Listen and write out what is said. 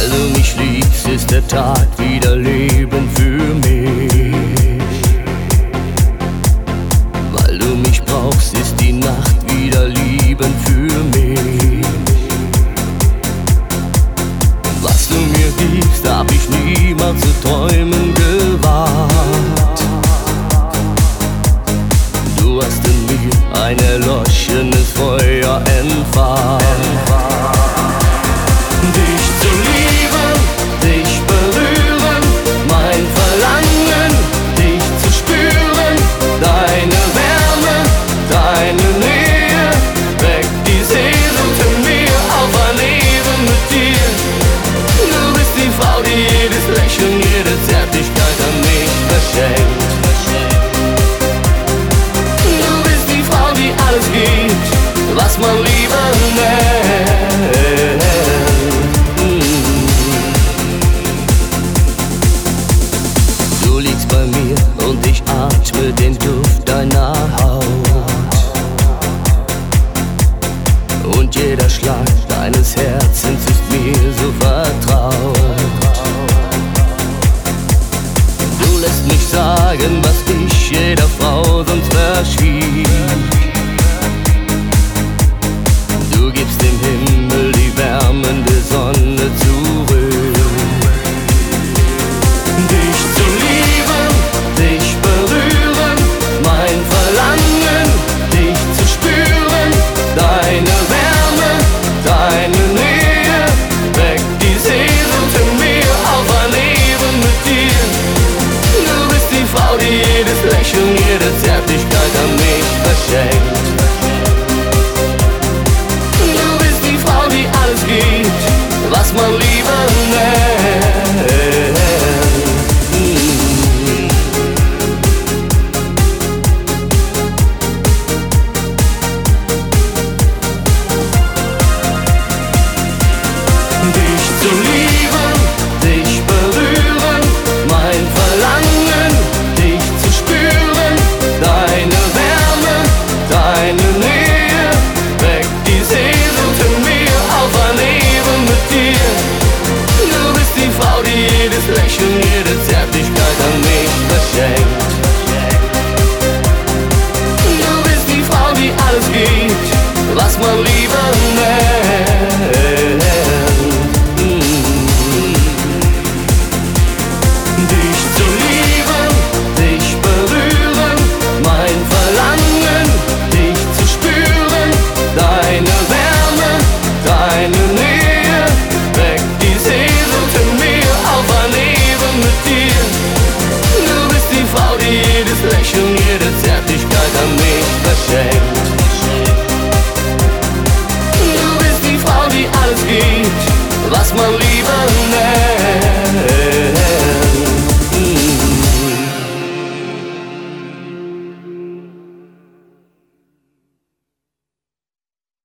Weil du mich liebst, ist der Tag wieder Leben für mich. Weil du mich brauchst, ist die Nacht wieder Lieben für mich. Was du mir gibst, hab ich niemals zu träumen gewagt. Du hast in mir ein erloschenes Feuer entfacht. Dich zu lieben, dich berühren, mein Verlangen, dich zu spüren, deine Wärme, deine Nähe, weckt die Sehnsucht in mir auf ein Leben mit dir. Du bist die Frau, die jedes Lächeln, jede Zärtlichkeit an mich verschenkt. Du bist die Frau, die alles gibt, was man Liebe nennt. Du liegst bei mir und ich atme den Duft deiner Haut. Und jeder Schlag deines Herzens ist mir so vertraut. Du lässt mich sagen, was ich jeder Frau sonst verschwieg. Du gibst dem Himmel die wärmende Sonne zurück. Dich zu lieben, dich berühren, mein Verlangen, dich zu spüren, deine Wärme, deine Nähe, weckt die Sehnsucht in mir auf ein Leben mit dir. Du bist die Frau, die jedes Lächeln, jede Zärtlichkeit an mich verschenkt. Du bist die Frau, die alles gibt, was man Liebe nennt. Dich zu lieben, dich berühren, mein Verlangen, dich zu spüren, deine Wärme, deine Nähe, weckt die Sehnsucht in mir auf ein Leben mit dir. Du bist die Frau, die jedes Lächeln, jede Zärtlichkeit an mich verschenkt. Du bist die Frau, die alles gibt, was man Liebe nennt. Dich zu lieben, dich berühren, mein Verlangen, dich zu spüren, deine Wärme, deine Nähe, weckt die Sehnsucht in mir auf ein Leben mit dir. Du bist die Frau, die jedes Lächeln,